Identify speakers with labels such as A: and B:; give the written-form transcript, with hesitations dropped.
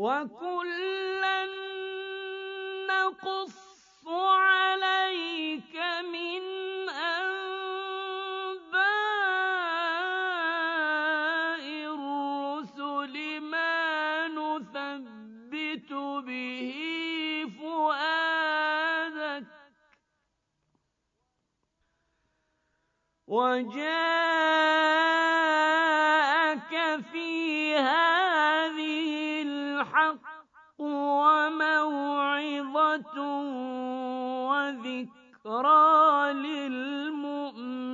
A: وَكُلًّا نَّقُصُّ عَلَيْكَ مِنْ أَنبَاءِ الرُّسُلِ مَا نُثَبِّتُ بِهِ فُؤَادَكَ ۖ وَجَاءَكَ فِي هَٰذِهِ الْحَقُّ وَمَوْعِظَةٌ وَذِكْرَىٰ لِلْمُؤْمِنِينَ.